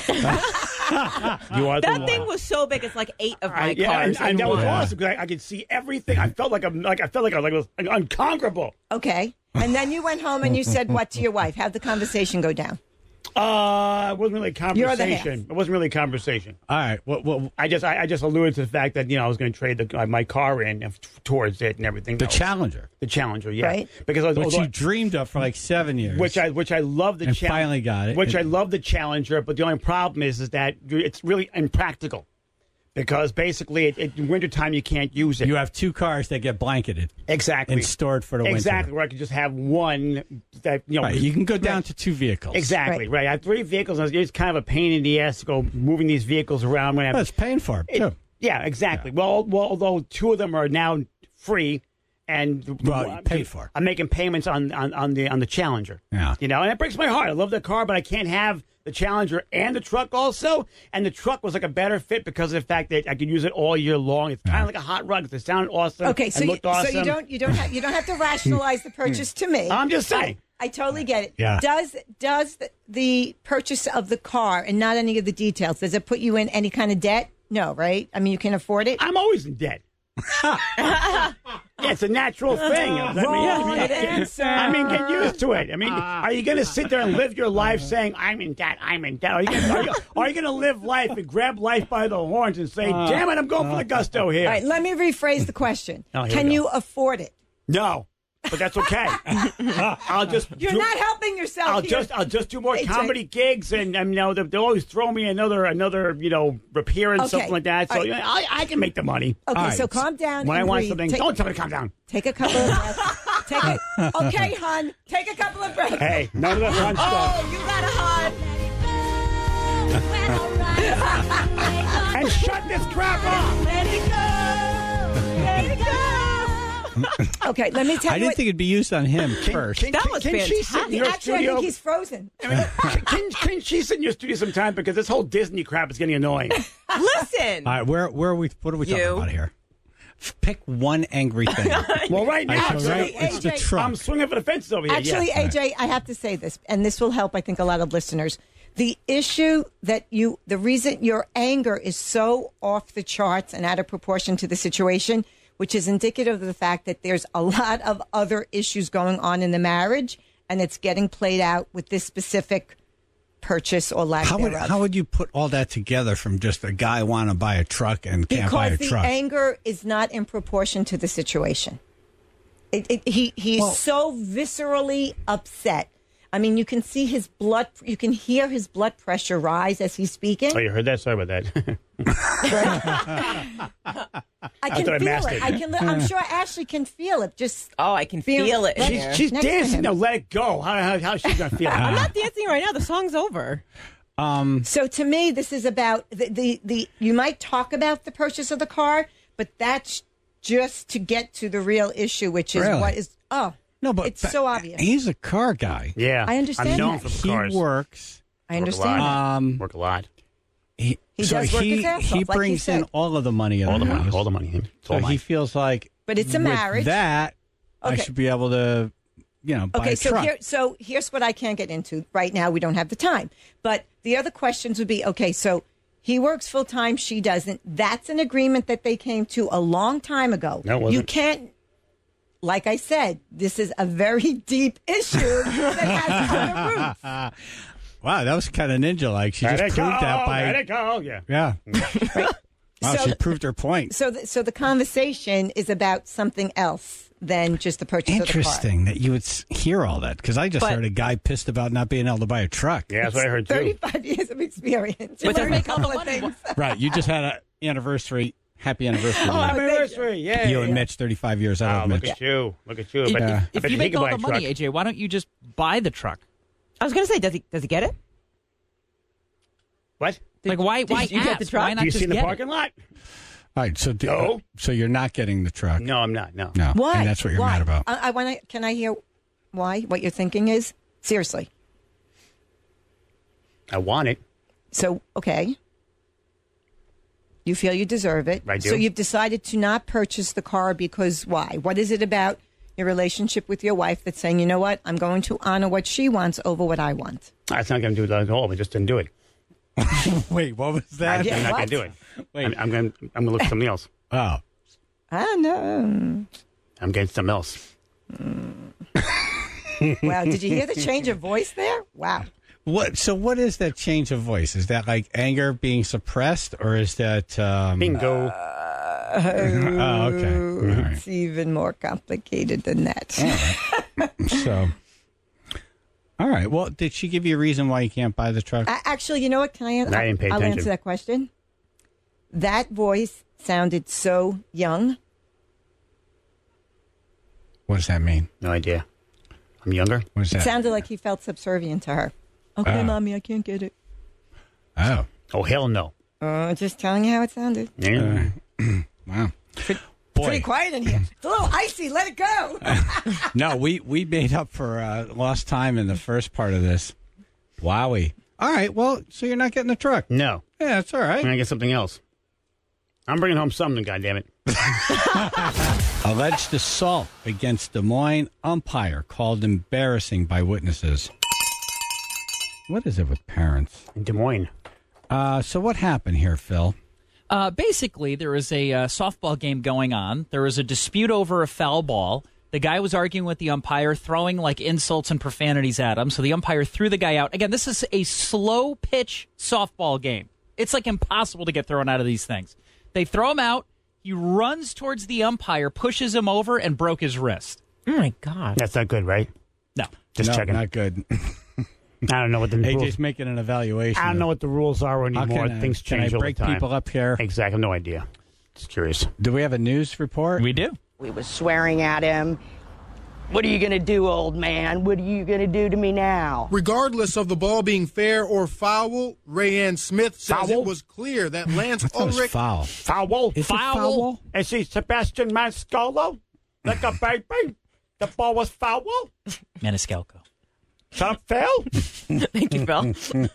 You are the That one. thing was so big. It's like eight of my I, yeah, cars. and, and in that was one. awesome because I, I could see everything. I felt like I'm like I felt like I like, was like, unconquerable. Okay. And then you went home and you said what to your wife? How'd the conversation go down? Uh, it wasn't really a You're the half. conversation. It wasn't really a conversation. All right. Well, well, I just I, I just alluded to the fact that you know I was going to trade the, uh, my car in f- towards it and everything. the else. Challenger, the Challenger, yeah, Right. because I was, which although- you dreamed of for like seven years. which I which I love the And Chal- finally got it. Which It- I love the Challenger, but the only problem is is that it's really impractical because basically it, it, in wintertime you can't use it. you have two cars that get blanketed exactly and stored for the exactly winter. where I could just have one that you know Right. You can go down to two vehicles. exactly Right. right. I have three vehicles. And it's kind of a pain in the ass to go moving these vehicles around when I have Well, it's paying for it, It- too. yeah, exactly. Well, well, although two of them are now free, and Well, you paid for it. I'm making payments on, on, on the on the Challenger. Yeah. you know, and it breaks my heart. I love the car, but I can't have the Challenger and the truck also. And the truck was like a better fit because of the fact that I could use it all year long. It's kind of like a hot rug. It sounded awesome. Okay, so and you, looked awesome. so you don't you don't have you don't have to rationalize the purchase to me. I'm just saying. I totally get it. Yeah. Does does the, the purchase of the car and not any of the details, does it put you in any kind of debt? No, right? I mean, you can afford it. I'm always in debt. Yeah, it's a natural thing. I mean, Wrong I mean, answer. I mean, get used to it. I mean, are you going to sit there and live your life saying, I'm in debt, I'm in debt? Are you gonna, are you, are you going to live life and grab life by the horns and say, damn it, I'm going for the gusto here? All right, let me rephrase the question. Oh, here Can we go. you afford it? No, but that's okay. I'll just You're do- not helping yourself. I'll here. just I'll just do more Hey, Jay. comedy gigs, and, and you know they'll, they'll always throw me another another you know appearance Okay. something like that. So All right. you know, I, I can make the money. Okay, All right. so calm down. When I and want breathe. something, Take, don't tell me to calm down. take a couple of breaths. Take a, okay, hon. Take a couple of breaths. Hey, none of that fun stuff. Oh, you got a hon. And shut this crap off. Let it go. Let it go. Okay, let me tell I you didn't what. think it'd be used on him first. Can, That can, was can she sit in your Actually, I studio? think he's frozen. I mean, can, can she sit in your studio sometime because this whole Disney crap is getting annoying. Listen. All right, where where are we? What are we talking You. about here? F- Pick one angry thing. Well, right now, Actually, Actually, right, it's the A J truck. I'm swinging for the fences over here. Actually, yeah. A J, I have to say this, and this will help, I think, a lot of listeners. The issue that you, the reason your anger is so off the charts and out of proportion to the situation, which is indicative of the fact that there's a lot of other issues going on in the marriage, and it's getting played out with this specific purchase or lack How would thereof. how would you put all that together from just a guy want to buy a truck and can't buy a Because the truck? anger is not in proportion to the situation. It, it, he he's Well- so viscerally upset. I mean, you can see his blood. You can hear his blood pressure rise as he's speaking. Oh, you heard that? Sorry about that. I can thought I feel masked it. it. I can. li- I'm sure Ashley can feel it. Just Oh, I can Feel- feel it. in She's- here. She's Next to dancing. him. No, let it go. How, how, how's she going to feel? I'm not dancing right now. The song's over. so to me, this is about the, the the. You might talk about the purchase of the car, but that's just to get to the real issue, which is Really? what is. Oh no, but it's but so obvious. He's a car guy. Yeah. I understand I'm known that. for the He cars. works. I understand. Work a lot. Um, Work a lot. He, He so does work he, his ass he off, like you brings in said. all of the money in All the the money. house. All the money. It's So all he mine. feels like, But it's a with marriage. that I Okay. should be able to, you know, buy Okay, a so truck. here, so here's what I can't get into right now. We don't have the time. But the other questions would be: okay, so he works full time, she doesn't. That's an agreement that they came to a long time ago. No, it wasn't. You can't. Like I said, this is a very deep issue that has other roots. Wow, that was kind of ninja like. She Let just it proved go. that by Let it go. Yeah. yeah. Wow, So- she proved her point. So, the, so the conversation is about something else than just the purchase of the car. Interesting that you would s- hear all that because I just But- heard a guy pissed about not being able to buy a truck. Yeah, that's what I heard too. Thirty-five years of experience. You But learn they a make all couple the of money. things. Right, you just had an anniversary. Happy anniversary. Oh, to happy you. anniversary. Yeah. you yeah. and Mitch, thirty-five years out Oh, of look Mitch. at you. Look at you. If, I bet, Yeah. I if bet you he make can all buy the a money, truck. A J, why don't you just buy the truck? I was going to say, does he does he get it? What? Like, why? did Why you get ask? the truck? Why not Do you just see in the get it? parking lot? All right, so do, No. so you're not getting the truck. No, I'm not. No. No, Why? and that's what you're Why? mad about. I, I want to. Can I hear why? What your thinking is? Seriously. I want it. So, okay. You feel you deserve it. I do. So you've decided to not purchase the car because why? What is it about your relationship with your wife that's saying, you know what, I'm going to honor what she wants over what I want? That's not going to do that at all. We just didn't do it. Wait, what was that? Yeah, I'm not what? going to do it. Wait. I'm, I'm going. I'm going to look for something else. Oh. I don't know. I'm getting something else. Wow, did you hear the change of voice there? Wow. What? So what is that change of voice? Is that like anger being suppressed, or is that um, Bingo. oh, okay. All right. It's even more complicated than that. So, all right. Well, did she give you a reason why you can't buy the truck? I, actually, you know what? Can I answer? I didn't pay I'll attention. answer that question. That voice sounded so young. What does that mean? No idea. I'm younger. What is It that? sounded like he felt subservient to her. Okay, Oh. mommy, I can't get it. Oh, Oh hell no. Uh, just telling you how it sounded. Yeah. wow. Pretty Boy, quiet in here. It's a little icy. Let it go. no, we we made up for uh, lost time in the first part of this. Wowie. All right. Well, so you're not getting the truck? No. Yeah, that's all I'm right. gonna get something else. I'm bringing home something. Goddammit. Alleged assault against Des Moines umpire called embarrassing by witnesses. What is it with parents? In Des Moines. Uh, so what happened here, Phil? Uh, basically, there was a uh, softball game going on. There was a dispute over a foul ball. The guy was arguing with the umpire, throwing like insults and profanities at him. So the umpire threw the guy out. Again, this is a slow pitch softball game. It's like impossible to get thrown out of these things. They throw him out. He runs towards the umpire, pushes him over, and broke his wrist. Oh, my God. That's not good, right? No. Just no, checking. not good. I don't know what the Hey, rules. just making an evaluation. I don't know what the rules are How anymore. can I- Things can change I all break the time. people up here? Exactly. I have no idea. Just curious. Do we have a news report? We do. We was swearing at him. What are you going to do, old man? What are you going to do to me now? Regardless of the ball being fair or foul, Rayanne Smith says Foul? it was clear that Lance I thought it was Ulrich foul. Foul. Is it foul? Is he Sebastian Maniscalco? Like a baby? The ball was foul? Maniscalco. Some Phil? Thank you, Phil.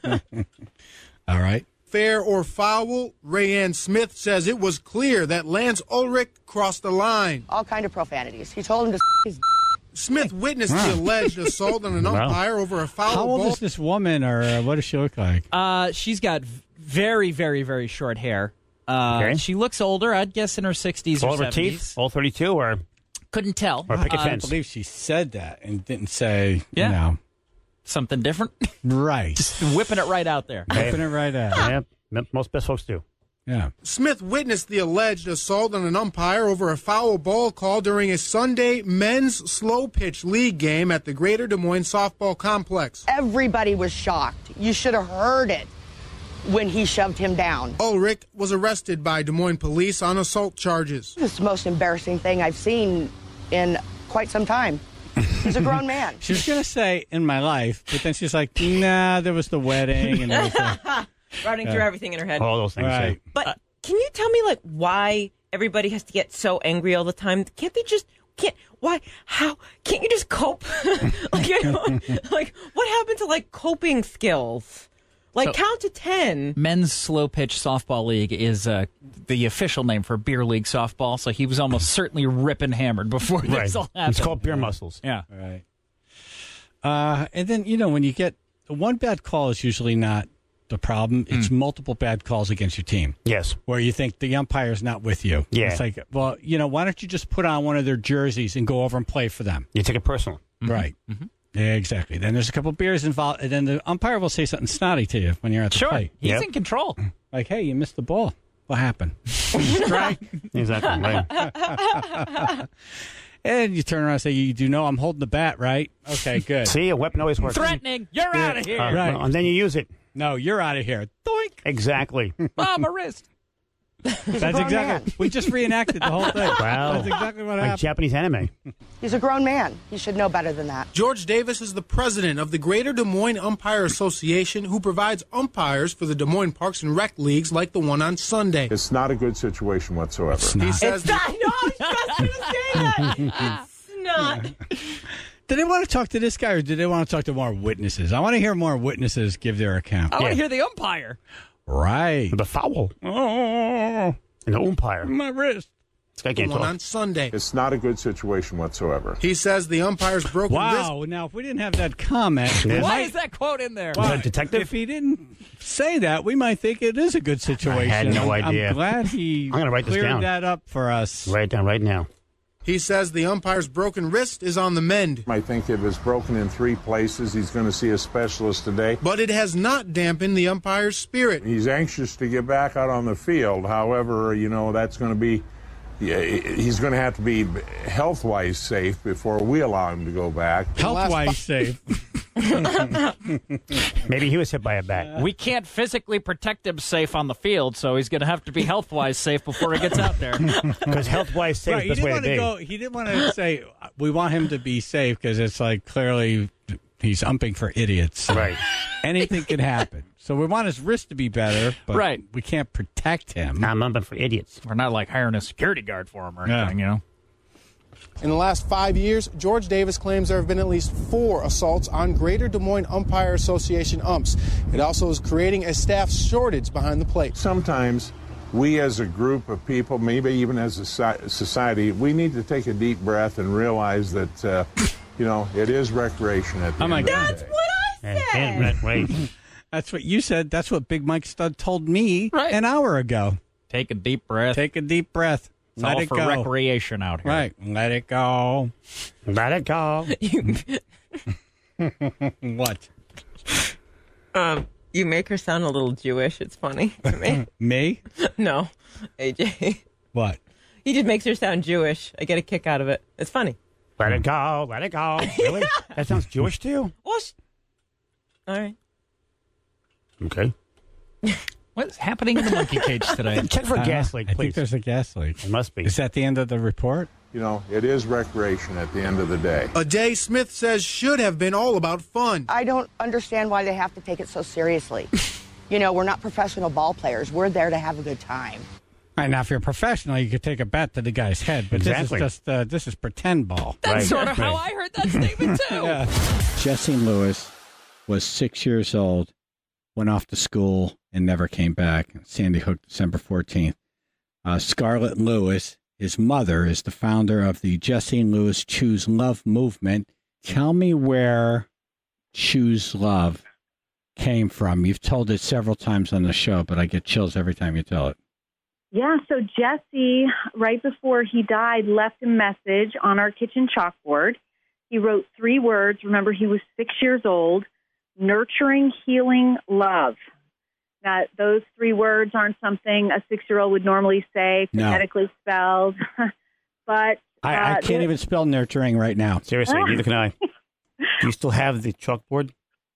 All right. fair or foul, Rayanne Smith says it was clear that Lance Ulrich crossed the line. All kind of profanities. He told him to s- his Smith witnessed the alleged assault on an Wow. umpire over a foul How old ball. is this woman, or uh, what does she look like? Uh, she's got v- very, very, very short hair. Uh, Okay. She looks older. I'd guess in her sixties or All of her seventies. teeth? All thirty-two or? Couldn't tell. Or picket Uh, I fence. believe she said that and didn't say, Yeah. you know, Something different. right. Just whipping it right out there. Whipping it right out. Yeah, m- most best folks do. Yeah. Smith witnessed the alleged assault on an umpire over a foul ball call during a Sunday men's slow pitch league game at the Greater Des Moines Softball Complex. everybody was shocked. You should have heard it when he shoved him down. Ulrich was arrested by Des Moines police on assault charges. This is the most embarrassing thing I've seen in quite some time. He's a grown man. She was going to say in my life, but then she's like, nah, there was the wedding and everything. Running through everything in her head. All those things. Right. But can you tell me, like, why everybody has to get so angry all the time? Can't they just can't? Why? How? Can't you just cope? like, you know, like, what happened to like coping skills? Like, So- count to ten. Men's slow pitch softball league is uh, the official name for beer league softball. So he was almost certainly ripping hammered before Right. this all happened. It's called beer muscles. Yeah. Right. Uh, and then, you know, when you get one bad call is usually not the problem. It's multiple bad calls against your team Yes. where you think the umpire's not with you. Yeah. It's like, well, you know, why don't you just put on one of their jerseys and go over and play for them? You take it personal. Right. Yeah, exactly. Then there's a couple beers involved, and then the umpire will say something snotty to you when you're at the Sure. plate. He's Yep. in control. Like, hey, you missed the ball. What happened? Strike. Exactly. Right. And you turn around and say, you do know I'm holding the bat, right? Okay, good. See, a weapon always works. Threatening. You're out of here. Uh, Right. well, and then you use it. No, you're out of here. Doink. Exactly. Ah, my wrist. That's grown exactly. man. We just reenacted the whole thing. Wow. That's exactly what Like happened. Japanese anime. He's a grown man. He should know better than that. George Davis is the president of the Greater Des Moines Umpire Association, who provides umpires for the Des Moines Parks and Rec leagues like the one on Sunday. It's not a good situation whatsoever. It's He not. says It's not. No, I was just going to say that. It's not. Did they want to talk to this guy, or did they want to talk to more witnesses? I want to hear more witnesses give their account. I want to hear the umpire. Right. The foul. Oh, And the umpire. my wrist. This guy can't One talk. on Sunday. It's not a good situation whatsoever. He says the umpire's broken wrist. Wow. Now, if we didn't have that comment, we Yeah. Why might- is that quote in there? Is that a detective? If he didn't say that, we might think it is a good situation. I had no I'm- idea. I'm glad he I'm gonna write this cleared down. that up for us. Write it down right now. He says the umpire's broken wrist is on the mend, I think if it's broken in three places, he's going to see a specialist today. but it has not dampened the umpire's spirit. He's anxious to get back out on the field. However, you know, that's going to be, yeah, he's going to have to be health-wise safe before we allow him to go back. Health-wise safe. Maybe he was hit by a bat. We can't physically protect him safe on the field, so he's going to have to be health-wise safe before he gets out there. Because health-wise, safe Right, is he the didn't way to want to be. go. He didn't want to say we want him to be safe because it's like clearly he's umping for idiots. Right. Anything can happen. So we want his wrist to be better, but Right. we can't protect him. I'm umping for idiots. We're not like hiring a security guard for him or Yeah. anything, you know. In the last five years, George Davis claims there have been at least four assaults on Greater Des Moines Umpire Association umps. It also is creating a staff shortage behind the plate. Sometimes we as a group of people, maybe even as a soci- society, we need to take a deep breath and realize that, uh, you know, it is recreation at the Oh, my end of God. the That's day. what I And, said. and, wait. That's what you said. That's what Big Mike Stud told me Right. an hour ago. Take a deep breath. Take a deep breath. it's Let all it for go. recreation out here. Right. Let it go. Let it go. What? um, you make her sound a little Jewish. It's funny to me. Me? No, A J. What? He just makes her sound Jewish. I get a kick out of it. It's funny. Let it go. Let it go. Really? That sounds Jewish to you? Well, sh- all right. Okay. What's happening in the monkey cage today? Check for a Uh, gas leak, I think please. there's a gas leak. It must be. Is that the end of the report? You know, it is recreation at the end of the day. A day Smith says should have been all about fun. I don't understand why they have to take it so seriously. You know, we're not professional ball players. We're there to have a good time. All right, now, if you're a professional, you could take a bat to the guy's head, but Exactly. this is just uh, this is pretend ball. That's Right. sort of how Right. I heard that statement, too. Jesse Lewis was six years old, went off to school, and never came back. Sandy Hook, December fourteenth. Uh, Scarlett Lewis, his mother, is the founder of the Jesse Lewis Choose Love movement. Tell me where Choose Love came from. You've told it several times on the show, but I get chills every time you tell it. Yeah, so Jesse, right before he died, left a message on our kitchen chalkboard. He wrote three words. Remember, he was six years old. Nurturing, healing, love. Now, those three words aren't something a six-year-old would normally say, No. phonetically spelled. but I, I uh, can't there- even spell nurturing right now. Seriously, neither can I. Do you still have the chalkboard?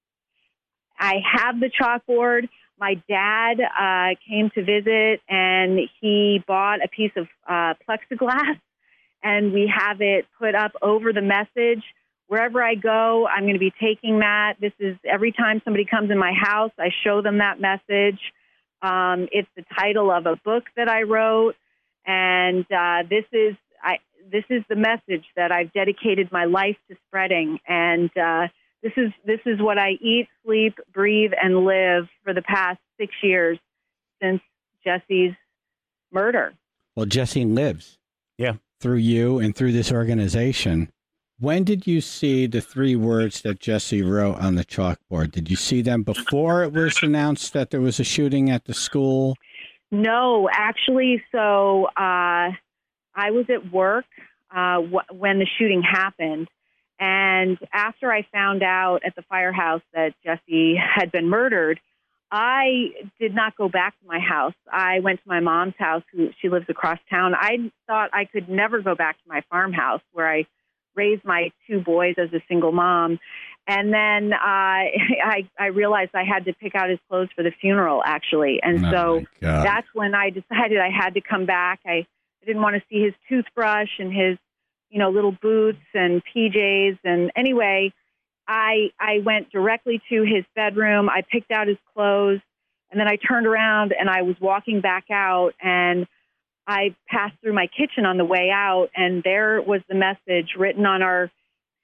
I have the chalkboard. My dad uh, came to visit, and he bought a piece of uh, plexiglass, and we have it put up over the message. Wherever I go, I'm going to be taking that. This is every time somebody comes in my house, I show them that message. Um, it's the title of a book that I wrote, and uh, this is I. This is the message that I've dedicated my life to spreading, and uh, This is this is what I eat, sleep, breathe, and live for the past six years since Jesse's murder. Well, Jesse lives. Yeah. Through you and through this organization. When did you see the three words that Jesse wrote on the chalkboard? Did you see them before it was announced that there was a shooting at the school? No, actually, so uh, I was at work uh, w- when the shooting happened. And after I found out at the firehouse that Jesse had been murdered, I did not go back to my house. I went to my mom's house, who she lives across town. I thought I could never go back to my farmhouse where I raised my two boys as a single mom. And then uh, I, I realized I had to pick out his clothes for the funeral, actually. And Oh, so my God. that's when I decided I had to come back. I, I didn't want to see his toothbrush and his, you know, little boots and P Js. And anyway, I I went directly to his bedroom. I picked out his clothes, and then I turned around and I was walking back out, and I passed through my kitchen on the way out, and there was the message written on our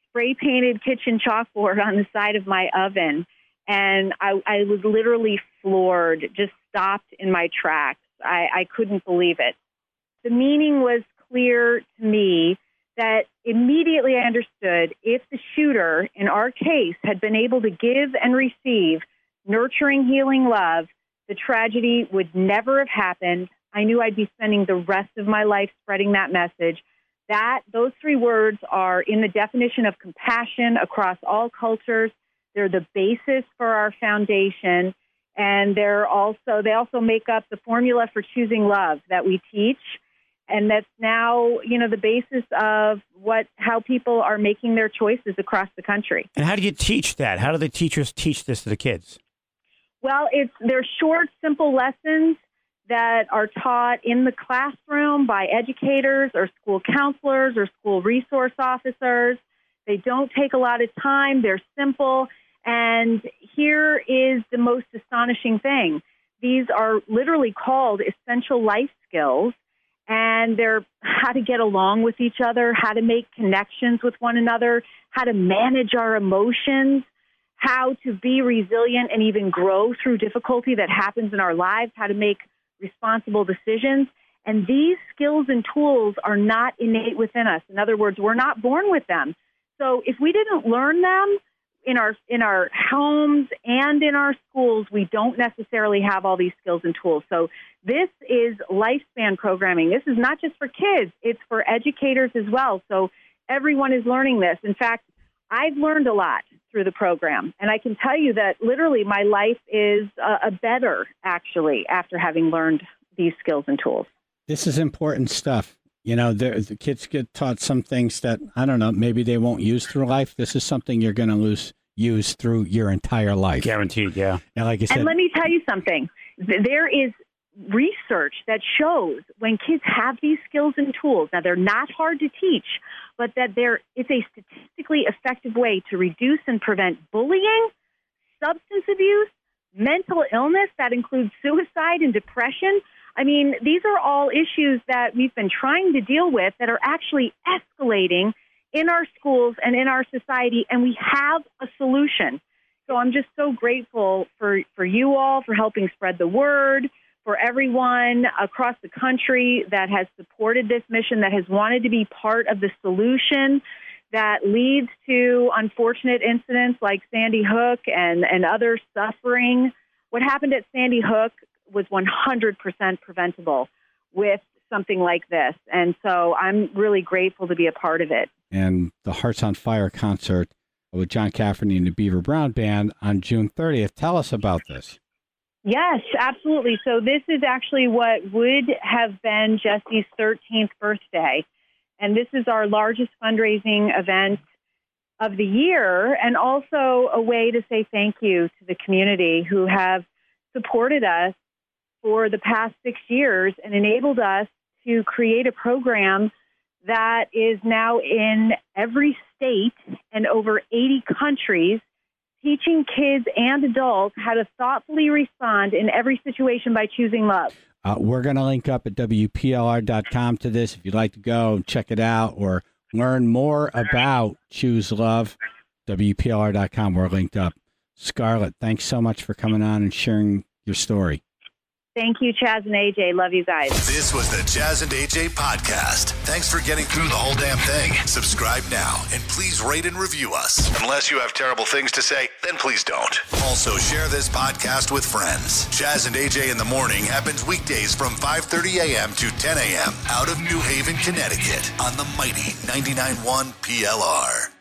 spray painted kitchen chalkboard on the side of my oven. And I, I was literally floored, just stopped in my tracks. I, I couldn't believe it. The meaning was clear to me that immediately I understood if the shooter in our case had been able to give and receive nurturing, healing love, the tragedy would never have happened. I knew I'd be spending the rest of my life spreading that message. That, those three words are in the definition of compassion across all cultures. They're the basis for our foundation. And they're also, they also make up the formula for choosing love that we teach. And that's now, you know, the basis of what, how people are making their choices across the country. And how do you teach that? How do the teachers teach this to the kids? Well, it's, they're short, simple lessons that are taught in the classroom by educators or school counselors or school resource officers. They don't take a lot of time. They're simple. And here is the most astonishing thing. These are literally called essential life skills, and they're how to get along with each other, how to make connections with one another, how to manage our emotions, how to be resilient and even grow through difficulty that happens in our lives, how to make responsible decisions. And these skills and tools are not innate within us. In other words, we're not born with them. So if we didn't learn them in our in our homes and in our schools, we don't necessarily have all these skills and tools. So this is lifespan programming. This is not just for kids. It's for educators as well. So everyone is learning this. In fact, I've learned a lot through the program. And I can tell you that literally my life is a, a better, actually, after having learned these skills and tools. This is important stuff. You know, the kids get taught some things that, I don't know, maybe they won't use through life. This is something you're going to lose, use through your entire life. Guaranteed, yeah. And like I said, and let me tell you something. There is research that shows when kids have these skills and tools, now they're not hard to teach, but that there it's a statistically effective way to reduce and prevent bullying, substance abuse, mental illness, that includes suicide and depression. I mean, these are all issues that we've been trying to deal with that are actually escalating in our schools and in our society, and we have a solution. So I'm just so grateful for, for you all, for helping spread the word, for everyone across the country that has supported this mission, that has wanted to be part of the solution that leads to unfortunate incidents like Sandy Hook and, and other suffering. What happened at Sandy Hook was one hundred percent preventable with something like this. And so I'm really grateful to be a part of it. And the Hearts on Fire concert with John Cafferty and the Beaver Brown Band on June thirtieth. Tell us about this. Yes, absolutely. So this is actually what would have been Jesse's thirteenth birthday. And this is our largest fundraising event of the year, and also a way to say thank you to the community who have supported us for the past six years and enabled us to create a program that is now in every state and over eighty countries, teaching kids and adults how to thoughtfully respond in every situation by choosing love. Uh, we're going to link up at W P L R dot com to this. If you'd like to go and check it out or learn more about Choose Love, W P L R dot com, we're linked up. Scarlett, thanks so much for coming on and sharing your story. Thank you, Chaz and A J. Love you guys. This was the Chaz and A J podcast. Thanks for getting through the whole damn thing. Subscribe now and please rate and review us. Unless you have terrible things to say, then please don't. Also, share this podcast with friends. Chaz and A J in the Morning happens weekdays from five thirty a.m. to ten a.m. out of New Haven, Connecticut on the mighty ninety-nine point one P L R.